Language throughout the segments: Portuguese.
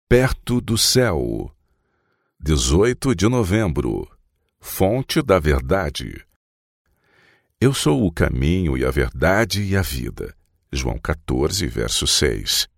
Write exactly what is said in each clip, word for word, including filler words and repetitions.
Perto do céu. dezoito de novembro. Fonte da verdade. Eu sou o caminho e a verdade e a vida. João quatorze, verso seis.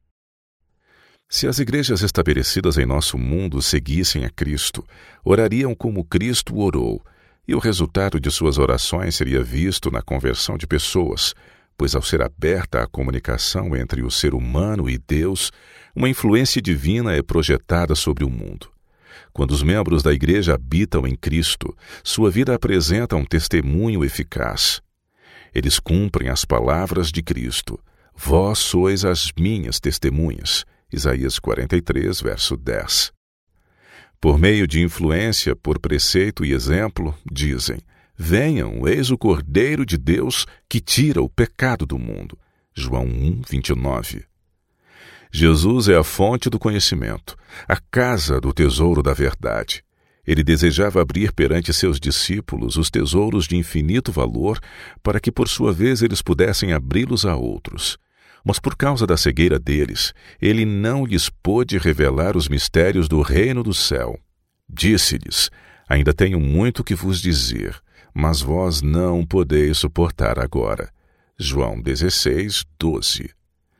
Se as igrejas estabelecidas em nosso mundo seguissem a Cristo, orariam como Cristo orou, e o resultado de suas orações seria visto na conversão de pessoas, pois ao ser aberta a comunicação entre o ser humano e Deus, uma influência divina é projetada sobre o mundo. Quando os membros da igreja habitam em Cristo, sua vida apresenta um testemunho eficaz. Eles cumprem as palavras de Cristo. Vós sois as minhas testemunhas. Isaías quarenta e três, verso dez. Por meio de influência, por preceito e exemplo, dizem: venham, eis o Cordeiro de Deus que tira o pecado do mundo. João um, vinte e nove. Jesus é a fonte do conhecimento, a casa do tesouro da verdade. Ele desejava abrir perante seus discípulos os tesouros de infinito valor, para que, por sua vez, eles pudessem abri-los a outros. Mas por causa da cegueira deles, ele não lhes pôde revelar os mistérios do reino do céu. Disse-lhes: ainda tenho muito que vos dizer, mas vós não podeis suportar agora. João dezesseis, doze.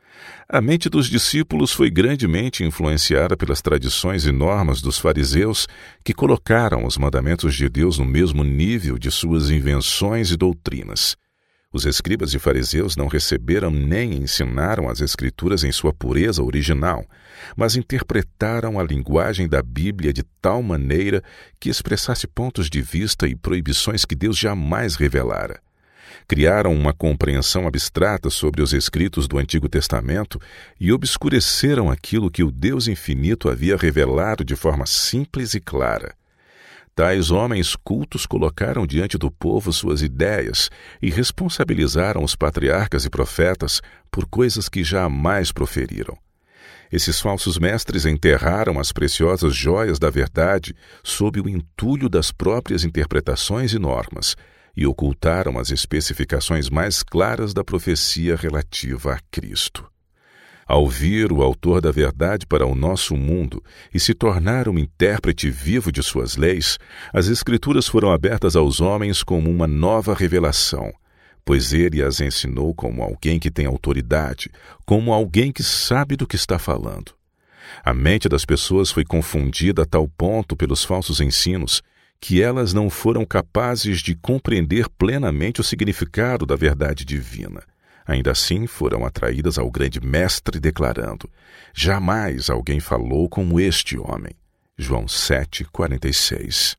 A mente dos discípulos foi grandemente influenciada pelas tradições e normas dos fariseus, que colocaram os mandamentos de Deus no mesmo nível de suas invenções e doutrinas. Os escribas e fariseus não receberam nem ensinaram as Escrituras em sua pureza original, mas interpretaram a linguagem da Bíblia de tal maneira que expressasse pontos de vista e proibições que Deus jamais revelara. Criaram uma compreensão abstrata sobre os escritos do Antigo Testamento e obscureceram aquilo que o Deus infinito havia revelado de forma simples e clara. Tais homens cultos colocaram diante do povo suas ideias e responsabilizaram os patriarcas e profetas por coisas que jamais proferiram. Esses falsos mestres enterraram as preciosas joias da verdade sob o entulho das próprias interpretações e normas e ocultaram as especificações mais claras da profecia relativa a Cristo. Ao vir o autor da verdade para o nosso mundo e se tornar um intérprete vivo de suas leis, as Escrituras foram abertas aos homens como uma nova revelação, pois ele as ensinou como alguém que tem autoridade, como alguém que sabe do que está falando. A mente das pessoas foi confundida a tal ponto pelos falsos ensinos que elas não foram capazes de compreender plenamente o significado da verdade divina. Ainda assim, foram atraídas ao grande mestre declarando: jamais alguém falou como este homem. João sete, quarenta e seis.